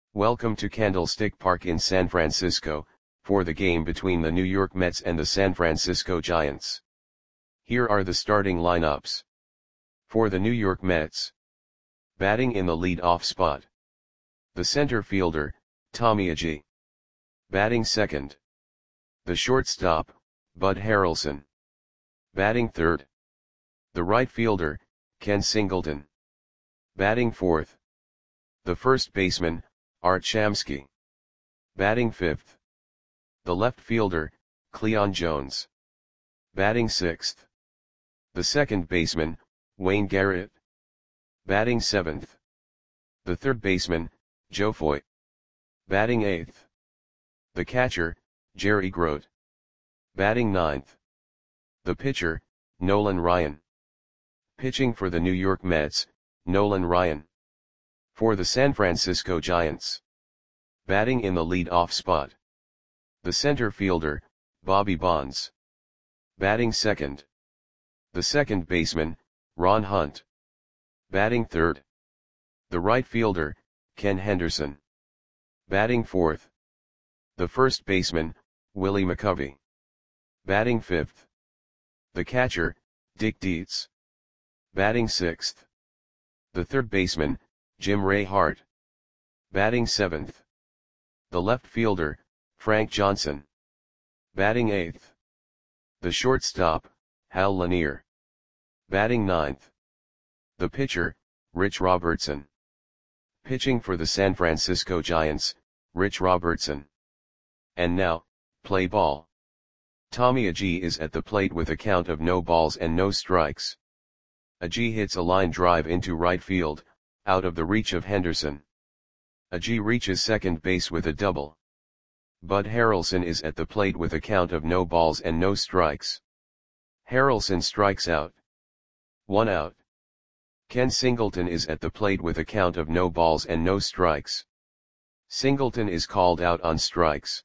Welcome to Candlestick Park in San Francisco, for the game between the New York Mets and the San Francisco Giants. Here are the starting lineups. For the New York Mets. Batting in the lead-off spot. The center fielder, Tommy Agee. Batting second. The shortstop, Bud Harrelson. Batting third. The right fielder, Ken Singleton. Batting fourth. The first baseman, Art Shamsky. Batting fifth. The left fielder, Cleon Jones. Batting sixth. The second baseman, Wayne Garrett. Batting seventh. The third baseman, Joe Foy. Batting eighth. The catcher, Jerry Grote. Batting ninth. The pitcher, Nolan Ryan. Pitching for the New York Mets, Nolan Ryan. For the San Francisco Giants. Batting in the lead-off spot. The center fielder, Bobby Bonds. Batting second. The second baseman, Ron Hunt. Batting third. The right fielder, Ken Henderson. Batting fourth. The first baseman, Willie McCovey. Batting fifth. The catcher, Dick Dietz. Batting sixth. The third baseman, Jim Ray Hart. Batting seventh. The left fielder, Frank Johnson. Batting eighth. The shortstop, Hal Lanier. Batting ninth. The pitcher, Rich Robertson. Pitching for the San Francisco Giants, Rich Robertson. And now, play ball. Tommy Agee is at the plate with a count of no balls and no strikes. Agee hits a line drive into right field, out of the reach of Henderson. Agee reaches second base with a double. Bud Harrelson is at the plate with a count of no balls and no strikes. Harrelson strikes out. 1 out. Ken Singleton is at the plate with a count of no balls and no strikes. Singleton is called out on strikes.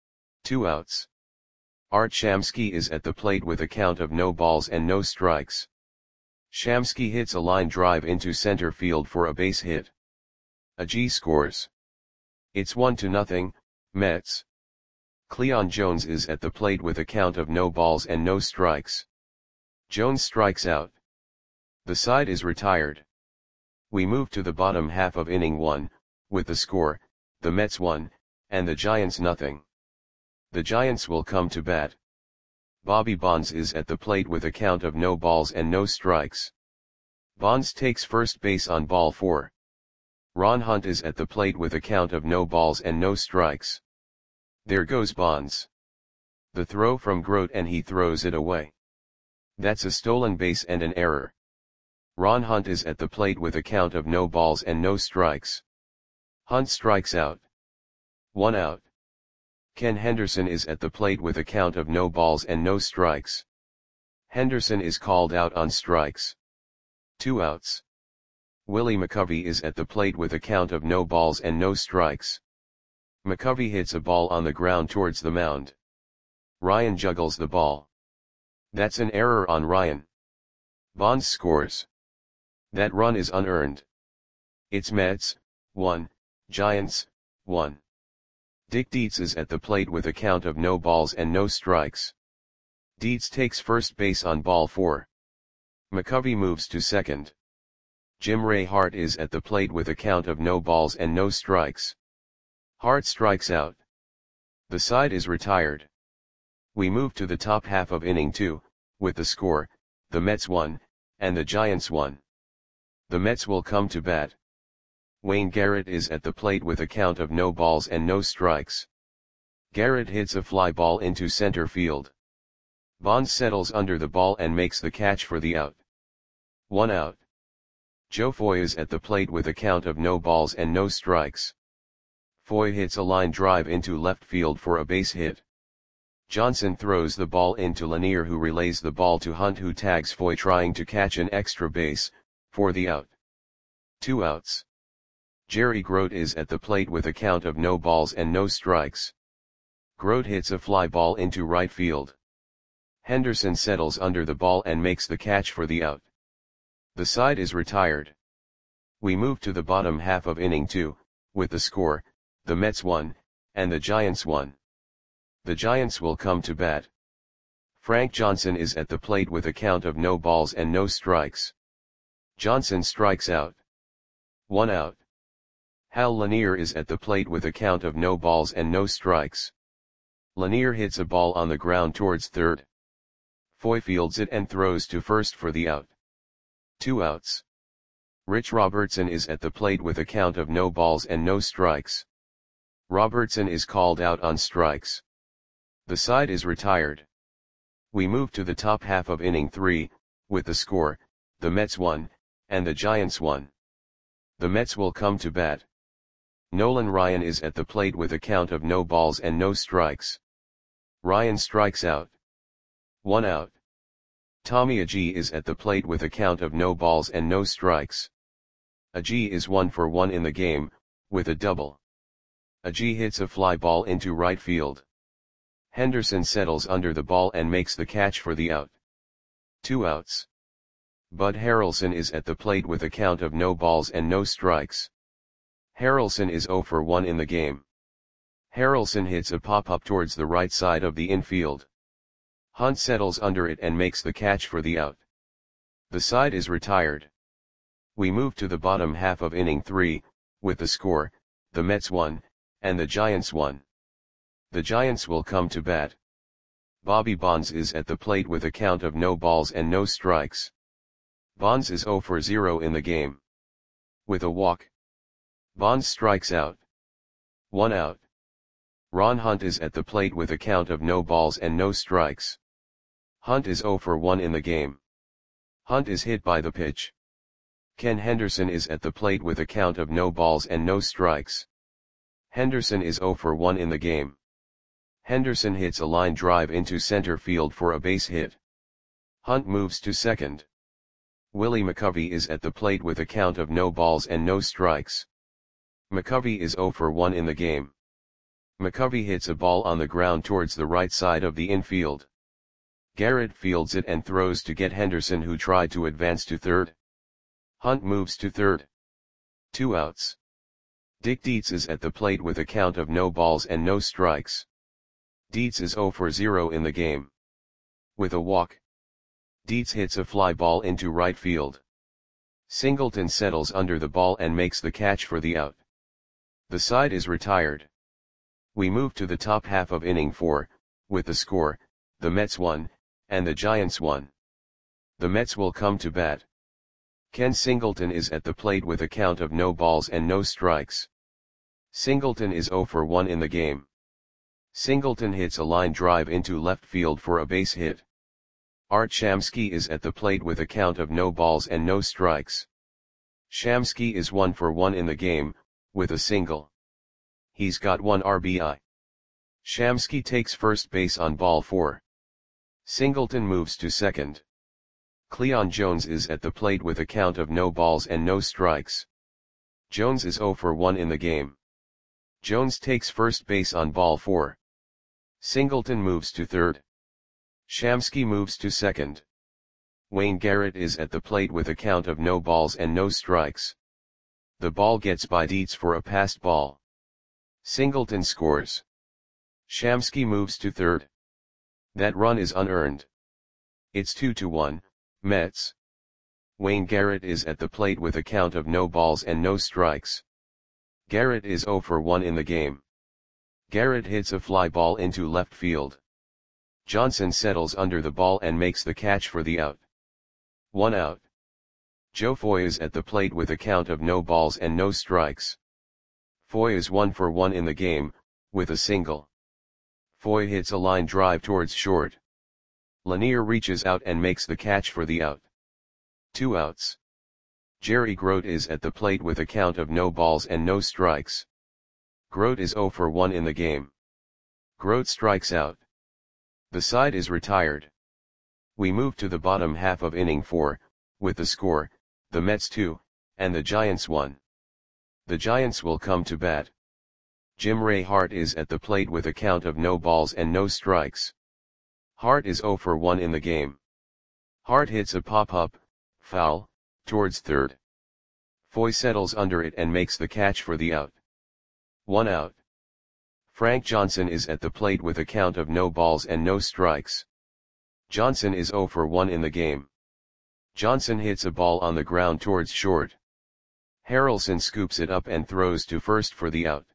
2 outs. Art Shamsky is at the plate with a count of no balls and no strikes. Shamsky hits a line drive into center field for a base hit. Agee scores. It's 1-0, Mets. Cleon Jones is at the plate with a count of no balls and no strikes. Jones strikes out. The side is retired. We move to the bottom half of inning 1, with the score, the Mets 1, and the Giants 0. The Giants will come to bat. Bobby Bonds is at the plate with a count of no balls and no strikes. Bonds takes first base on ball 4. Ron Hunt is at the plate with a count of no balls and no strikes. There goes Bonds. The throw from Grote and he throws it away. That's a stolen base and an error. Ron Hunt is at the plate with a count of no balls and no strikes. Hunt strikes out. 1 out. Ken Henderson is at the plate with a count of no balls and no strikes. Henderson is called out on strikes. 2 outs. Willie McCovey is at the plate with a count of no balls and no strikes. McCovey hits a ball on the ground towards the mound. Ryan juggles the ball. That's an error on Ryan. Bonds scores. That run is unearned. It's Mets 1, Giants 1. Dick Dietz is at the plate with a count of no balls and no strikes. Dietz takes first base on ball 4. McCovey moves to second. Jim Ray Hart is at the plate with a count of no balls and no strikes. Hart strikes out. The side is retired. We move to the top half of inning 2, with the score, the Mets 1, and the Giants 1. The Mets will come to bat. Wayne Garrett is at the plate with a count of no balls and no strikes. Garrett hits a fly ball into center field. Bonds settles under the ball and makes the catch for the out. 1 out. Joe Foy is at the plate with a count of no balls and no strikes. Foy hits a line drive into left field for a base hit. Johnson throws the ball into Lanier, who relays the ball to Hunt, who tags Foy trying to catch an extra base, for the out. 2 outs. Jerry Grote is at the plate with a count of no balls and no strikes. Grote hits a fly ball into right field. Henderson settles under the ball and makes the catch for the out. The side is retired. We move to the bottom half of inning 2, with the score, the Mets 1, and the Giants 1. The Giants will come to bat. Frank Johnson is at the plate with a count of no balls and no strikes. Johnson strikes out. 1 out. Hal Lanier is at the plate with a count of no balls and no strikes. Lanier hits a ball on the ground towards third. Foy fields it and throws to first for the out. 2 outs. Rich Robertson is at the plate with a count of no balls and no strikes. Robertson is called out on strikes. The side is retired. We move to the top half of inning 3, with the score, the Mets 1, and the Giants 1. The Mets will come to bat. Nolan Ryan is at the plate with a count of no balls and no strikes. Ryan strikes out. 1 out. Tommy Agee is at the plate with a count of no balls and no strikes. Agee is 1 for 1 in the game, with a double. Agee hits a fly ball into right field. Henderson settles under the ball and makes the catch for the out. 2 outs. Bud Harrelson is at the plate with a count of no balls and no strikes. Harrelson is 0 for 1 in the game. Harrelson hits a pop-up towards the right side of the infield. Hunt settles under it and makes the catch for the out. The side is retired. We move to the bottom half of inning 3, with the score, the Mets 1, and the Giants 1. The Giants will come to bat. Bobby Bonds is at the plate with a count of no balls and no strikes. Bonds is 0 for 0 in the game. With a walk. Bonds strikes out. 1 out. Ron Hunt is at the plate with a count of no balls and no strikes. Hunt is 0 for 1 in the game. Hunt is hit by the pitch. Ken Henderson is at the plate with a count of no balls and no strikes. Henderson is 0 for 1 in the game. Henderson hits a line drive into center field for a base hit. Hunt moves to second. Willie McCovey is at the plate with a count of no balls and no strikes. McCovey is 0 for 1 in the game. McCovey hits a ball on the ground towards the right side of the infield. Garrett fields it and throws to get Henderson, who tried to advance to third. Hunt moves to third. 2 outs. Dick Dietz is at the plate with a count of no balls and no strikes. Dietz is 0 for 0 in the game. With a walk. Dietz hits a fly ball into right field. Singleton settles under the ball and makes the catch for the out. The side is retired. We move to the top half of inning 4, with the score, the Mets 1, and the Giants 1. The Mets will come to bat. Ken Singleton is at the plate with a count of no balls and no strikes. Singleton is 0 for 1 in the game. Singleton hits a line drive into left field for a base hit. Art Shamsky is at the plate with a count of no balls and no strikes. Shamsky is 1 for 1 in the game, with a single. He's got 1 RBI. Shamsky takes first base on ball 4. Singleton moves to second. Cleon Jones is at the plate with a count of no balls and no strikes. Jones is 0 for 1 in the game. Jones takes first base on ball 4. Singleton moves to third. Shamsky moves to second. Wayne Garrett is at the plate with a count of no balls and no strikes. The ball gets by Dietz for a passed ball. Singleton scores. Shamsky moves to third. That run is unearned. It's 2-1, Mets. Wayne Garrett is at the plate with a count of no balls and no strikes. Garrett is 0 for 1 in the game. Garrett hits a fly ball into left field. Johnson settles under the ball and makes the catch for the out. 1 out. Joe Foy is at the plate with a count of no balls and no strikes. Foy is 1 for 1 in the game, with a single. Foy hits a line drive towards short. Lanier reaches out and makes the catch for the out. 2 outs. Jerry Grote is at the plate with a count of no balls and no strikes. Grote is 0 for 1 in the game. Grote strikes out. The side is retired. We move to the bottom half of inning 4, with the score, the Mets 2, and the Giants 1. The Giants will come to bat. Jim Ray Hart is at the plate with a count of no balls and no strikes. Hart is 0 for 1 in the game. Hart hits a pop-up, foul, towards third. Foy settles under it and makes the catch for the out. 1 out. Frank Johnson is at the plate with a count of no balls and no strikes. Johnson is 0 for 1 in the game. Johnson hits a ball on the ground towards short. Harrelson scoops it up and throws to first for the out.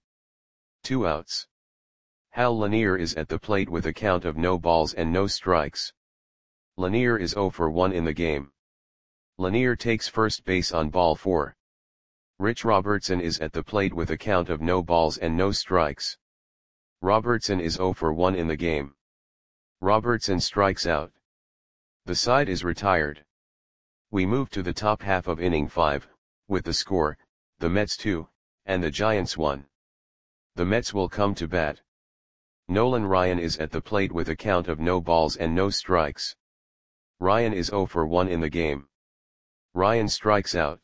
2 outs. Hal Lanier is at the plate with a count of no balls and no strikes. Lanier is 0 for 1 in the game. Lanier takes first base on ball 4. Rich Robertson is at the plate with a count of no balls and no strikes. Robertson is 0 for 1 in the game. Robertson strikes out. The side is retired. We move to the top half of inning 5, with the score, the Mets 2, and the Giants 1. The Mets will come to bat. Nolan Ryan is at the plate with a count of no balls and no strikes. Ryan is 0 for 1 in the game. Ryan strikes out.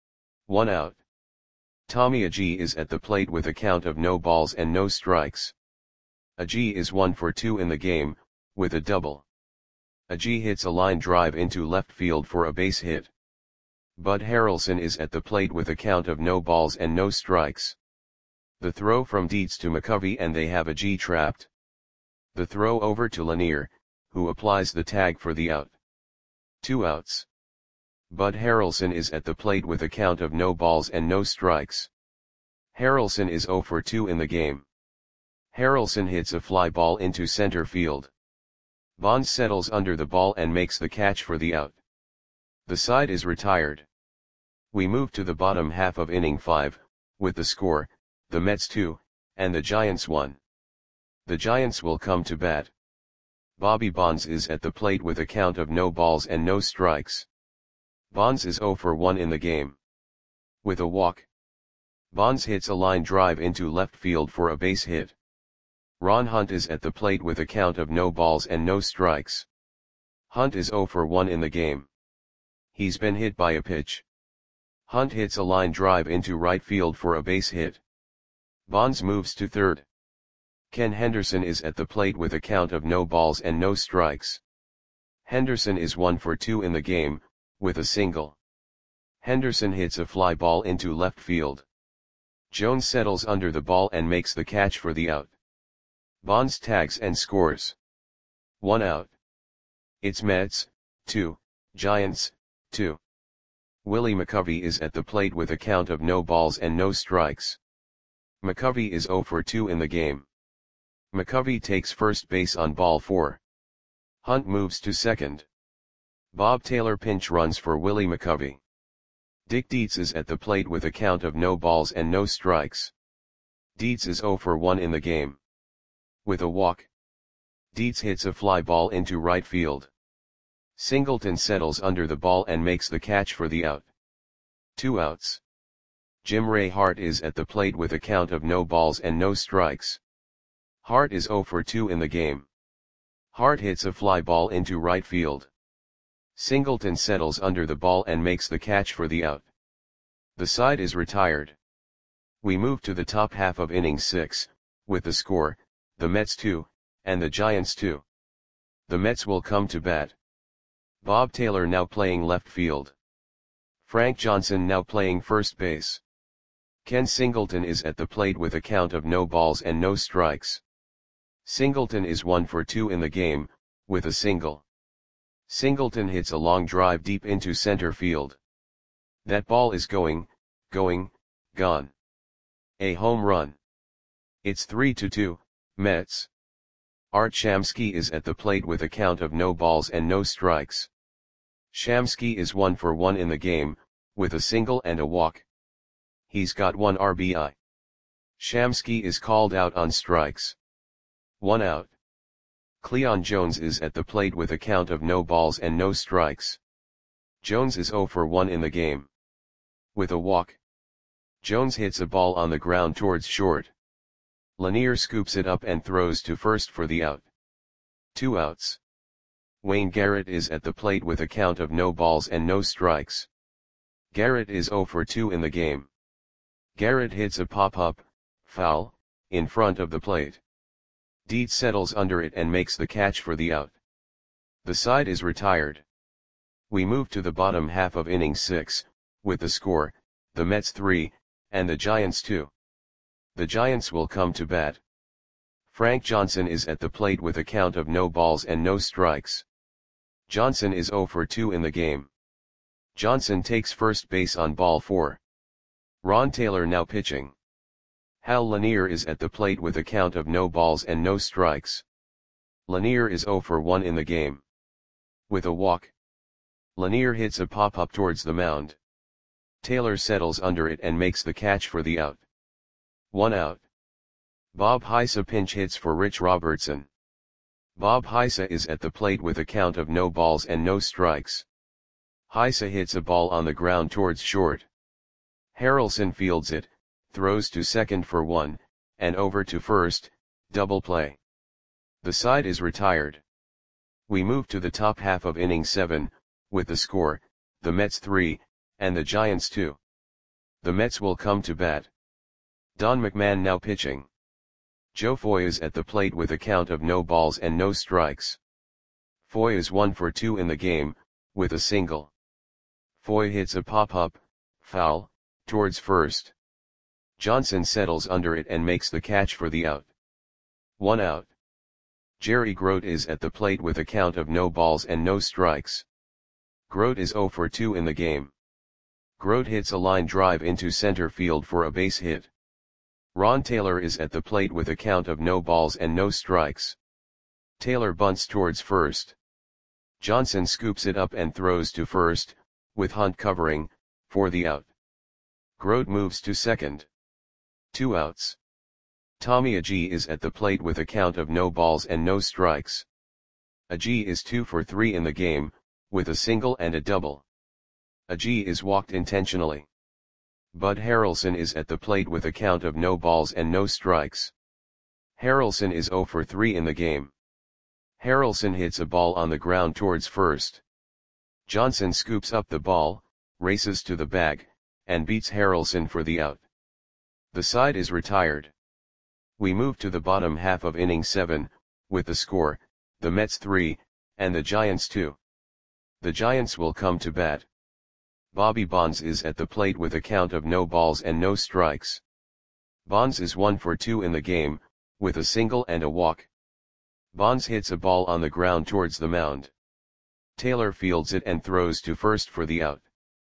1 out. Tommy Agee is at the plate with a count of no balls and no strikes. Agee is 1 for 2 in the game, with a double. Agee hits a line drive into left field for a base hit. Bud Harrelson is at the plate with a count of no balls and no strikes. The throw from Dietz to McCovey and they have Agee trapped. The throw over to Lanier, who applies the tag for the out. 2 outs. Bud Harrelson is at the plate with a count of no balls and no strikes. Harrelson is 0 for 2 in the game. Harrelson hits a fly ball into center field. Bonds settles under the ball and makes the catch for the out. The side is retired. We move to the bottom half of inning 5, with the score, the Mets 2, and the Giants 1. The Giants will come to bat. Bobby Bonds is at the plate with a count of no balls and no strikes. Bonds is 0 for 1 in the game. With a walk. Bonds hits a line drive into left field for a base hit. Ron Hunt is at the plate with a count of no balls and no strikes. Hunt is 0 for 1 in the game. He's been hit by a pitch. Hunt hits a line drive into right field for a base hit. Bonds moves to third. Ken Henderson is at the plate with a count of no balls and no strikes. Henderson is 1 for 2 in the game, with a single. Henderson hits a fly ball into left field. Jones settles under the ball and makes the catch for the out. Bonds tags and scores. 1 out. It's Mets, 2, Giants, 2. Willie McCovey is at the plate with a count of no balls and no strikes. McCovey is 0 for 2 in the game. McCovey takes first base on ball 4. Hunt moves to second. Bob Taylor pinch runs for Willie McCovey. Dick Dietz is at the plate with a count of no balls and no strikes. Dietz is 0 for 1 in the game. With a walk. Dietz hits a fly ball into right field. Singleton settles under the ball and makes the catch for the out. 2 outs. Jim Ray Hart is at the plate with a count of no balls and no strikes. Hart is 0 for 2 in the game. Hart hits a fly ball into right field. Singleton settles under the ball and makes the catch for the out. The side is retired. We move to the top half of inning 6, with the score, the Mets 2, and the Giants 2. The Mets will come to bat. Bob Taylor now playing left field. Frank Johnson now playing first base. Ken Singleton is at the plate with a count of no balls and no strikes. Singleton is 1 for 2 in the game, with a single. Singleton hits a long drive deep into center field. That ball is going, gone. A home run. It's 3-2, Mets. Art Shamsky is at the plate with a count of no balls and no strikes. Shamsky is 1 for 1 in the game, with a single and a walk. He's got 1 RBI. Shamsky is called out on strikes. 1 out. Cleon Jones is at the plate with a count of no balls and no strikes. Jones is 0 for 1 in the game. With a walk. Jones hits a ball on the ground towards short. Lanier scoops it up and throws to first for the out. 2 outs. Wayne Garrett is at the plate with a count of no balls and no strikes. Garrett is 0 for 2 in the game. Garrett hits a pop-up, foul, in front of the plate. Dietz settles under it and makes the catch for the out. The side is retired. We move to the bottom half of inning 6, with the score, the Mets 3, and the Giants 2. The Giants will come to bat. Frank Johnson is at the plate with a count of no balls and no strikes. Johnson is 0 for 2 in the game. Johnson takes first base on ball 4. Ron Taylor now pitching. Hal Lanier is at the plate with a count of no balls and no strikes. Lanier is 0 for 1 in the game. With a walk, Lanier hits a pop-up towards the mound. Taylor settles under it and makes the catch for the out. 1 out. Bob Heisa pinch hits for Rich Robertson. Bob Heisa is at the plate with a count of no balls and no strikes. Heisa hits a ball on the ground towards short. Harrelson fields it, throws to second for 1, and over to first, double play. The side is retired. We move to the top half of inning 7, with the score, the Mets 3, and the Giants 2. The Mets will come to bat. Don McMahon now pitching. Joe Foy is at the plate with a count of no balls and no strikes. Foy is 1 for 2 in the game, with a single. Foy hits a pop-up, foul, towards first. Johnson settles under it and makes the catch for the out. 1 out. Jerry Grote is at the plate with a count of no balls and no strikes. Grote is 0 for 2 in the game. Grote hits a line drive into center field for a base hit. Ron Taylor is at the plate with a count of no balls and no strikes. Taylor bunts towards first. Johnson scoops it up and throws to first, with Hunt covering, for the out. Grote moves to second. 2 outs. Tommy Agee is at the plate with a count of no balls and no strikes. Agee is 2 for 3 in the game, with a single and a double. Agee is walked intentionally. Bud Harrelson is at the plate with a count of no balls and no strikes. Harrelson is 0 for 3 in the game. Harrelson hits a ball on the ground towards first. Johnson scoops up the ball, races to the bag, and beats Harrelson for the out. The side is retired. We move to the bottom half of inning 7, with the score, the Mets 3, and the Giants 2. The Giants will come to bat. Bobby Bonds is at the plate with a count of no balls and no strikes. Bonds is 1 for 2 in the game, with a single and a walk. Bonds hits a ball on the ground towards the mound. Taylor fields it and throws to first for the out.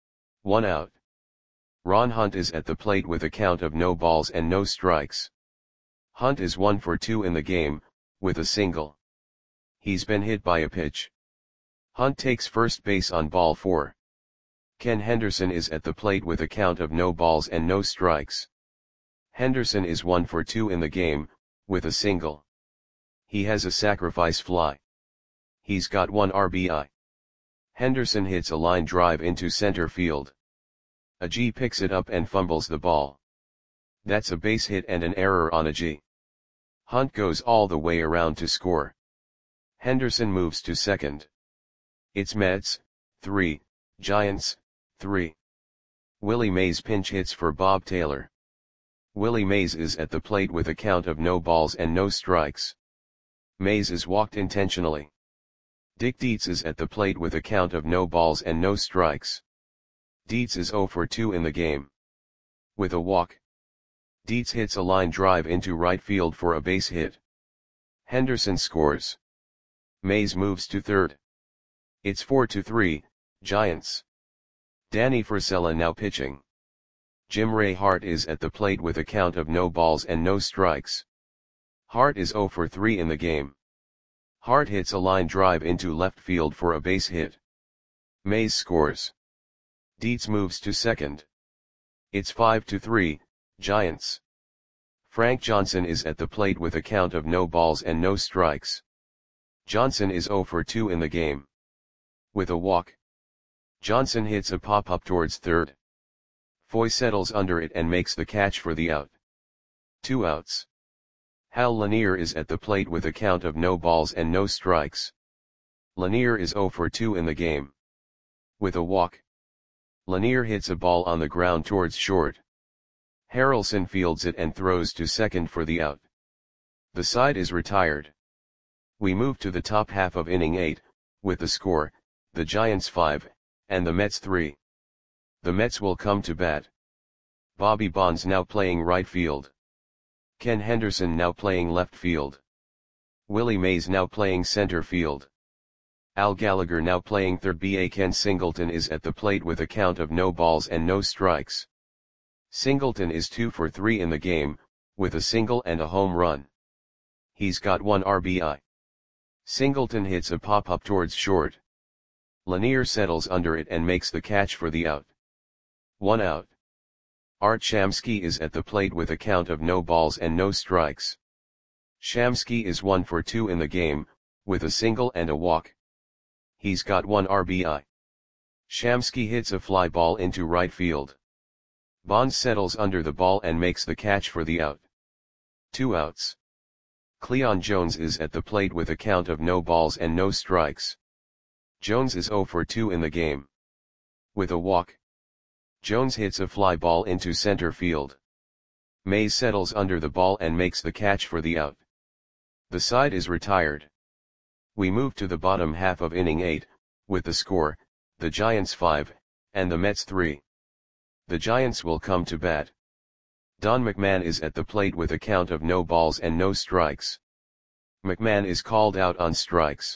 1 out. Ron Hunt is at the plate with a count of no balls and no strikes. Hunt is 1 for 2 in the game, with a single. He's been hit by a pitch. Hunt takes first base on ball 4. Ken Henderson is at the plate with a count of no balls and no strikes. Henderson is 1 for 2 in the game, with a single. He has a sacrifice fly. He's got 1 RBI. Henderson hits a line drive into center field. Agee picks it up and fumbles the ball. That's a base hit and an error on Agee. Hunt goes all the way around to score. Henderson moves to second. It's Mets 3, Giants 3. Willie Mays pinch hits for Bob Taylor. Willie Mays is at the plate with a count of no balls and no strikes. Mays is walked intentionally. Dick Dietz is at the plate with a count of no balls and no strikes. Dietz is 0 for 2 in the game. With a walk, Dietz hits a line drive into right field for a base hit. Henderson scores. Mays moves to third. It's 4-3, Giants. Danny Frisella now pitching. Jim Ray Hart is at the plate with a count of no balls and no strikes. Hart is 0 for 3 in the game. Hart hits a line drive into left field for a base hit. Mays scores. Dietz moves to second. It's 5-3, Giants. Frank Johnson is at the plate with a count of no balls and no strikes. Johnson is 0 for 2 in the game. With a walk, Johnson hits a pop-up towards third. Foy settles under it and makes the catch for the out. 2 outs. Hal Lanier is at the plate with a count of no balls and no strikes. Lanier is 0 for 2 in the game. With a walk, Lanier hits a ball on the ground towards short. Harrelson fields it and throws to second for the out. The side is retired. We move to the top half of inning 8, with the score, the Giants 5, and the Mets 3. The Mets will come to bat. Bobby Bonds now playing right field. Ken Henderson now playing left field. Willie Mays now playing center field. Al Gallagher now playing third. Ken Singleton is at the plate with a count of no balls and no strikes. Singleton is 2 for 3 in the game, with a single and a home run. He's got 1 RBI. Singleton hits a pop-up towards short. Lanier settles under it and makes the catch for the out. 1 out. Art Shamsky is at the plate with a count of no balls and no strikes. Shamsky is 1 for 2 in the game, with a single and a walk. He's got 1 RBI. Shamsky hits a fly ball into right field. Bonds settles under the ball and makes the catch for the out. 2 outs. Cleon Jones is at the plate with a count of no balls and no strikes. Jones is 0 for 2 in the game. With a walk. Jones hits a fly ball into center field. Mays settles under the ball and makes the catch for the out. The side is retired. We move to the bottom half of inning 8, with the score, the Giants 5, and the Mets 3. The Giants will come to bat. Don McMahon is at the plate with a count of no balls and no strikes. McMahon is called out on strikes.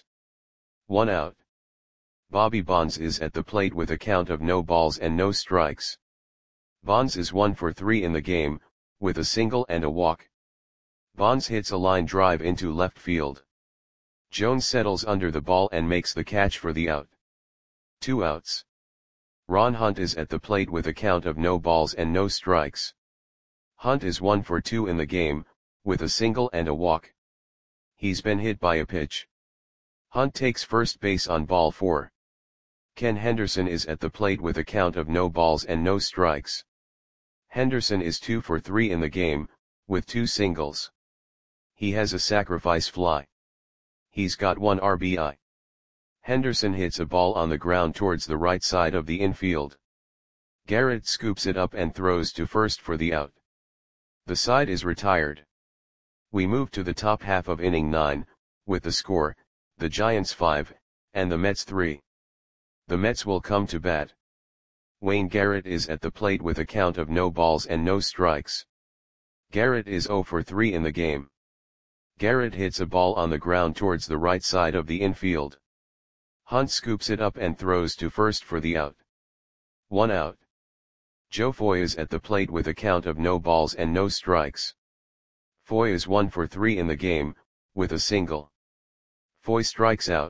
1 out. Bobby Bonds is at the plate with a count of no balls and no strikes. Bonds is 1 for 3 in the game, with a single and a walk. Bonds hits a line drive into left field. Jones settles under the ball and makes the catch for the out. 2 outs. Ron Hunt is at the plate with a count of no balls and no strikes. Hunt is 1 for 2 in the game, with a single and a walk. He's been hit by a pitch. Hunt takes first base on ball 4. Ken Henderson is at the plate with a count of no balls and no strikes. Henderson is 2 for 3 in the game, with 2 singles. He has a sacrifice fly. He's got 1 RBI. Henderson hits a ball on the ground towards the right side of the infield. Garrett scoops it up and throws to first for the out. The side is retired. We move to the top half of inning 9, with the score, the Giants 5, and the Mets 3. The Mets will come to bat. Wayne Garrett is at the plate with a count of no balls and no strikes. Garrett is 0 for 3 in the game. Garrett hits a ball on the ground towards the right side of the infield. Hunt scoops it up and throws to first for the out. 1 out. Joe Foy is at the plate with a count of no balls and no strikes. Foy is 1 for 3 in the game, with a single. Foy strikes out.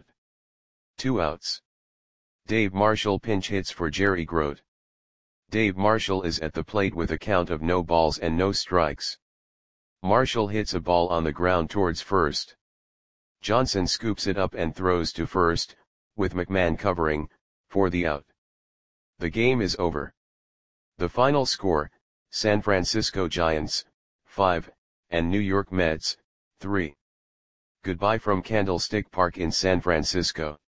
2 outs. Dave Marshall pinch hits for Jerry Grote. Dave Marshall is at the plate with a count of no balls and no strikes. Marshall hits a ball on the ground towards first. Johnson scoops it up and throws to first, with McMahon covering, for the out. The game is over. The final score, San Francisco Giants, 5, and New York Mets, 3. Goodbye from Candlestick Park in San Francisco.